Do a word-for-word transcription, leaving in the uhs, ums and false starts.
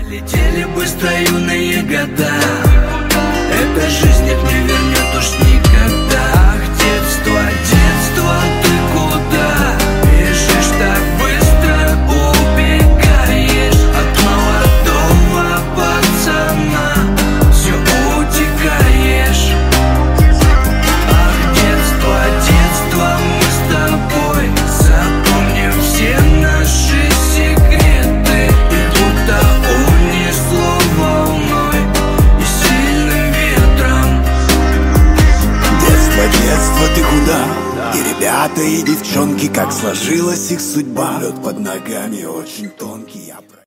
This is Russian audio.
Летели быстро юные года, эта жизнь их не вернет уж никогда. Ах, детство, детство, ты куда бежишь так быстро, убегаешь от молодого пацана, все утекаешь. Ах, детство, детство, мы с тобой запомним все наши секреты, и будто унесло волной и сильным ветром. Детство, детство, ты куда? И ребята, и девчонки, как сложилась их судьба. Лед под ногами очень тонкий, я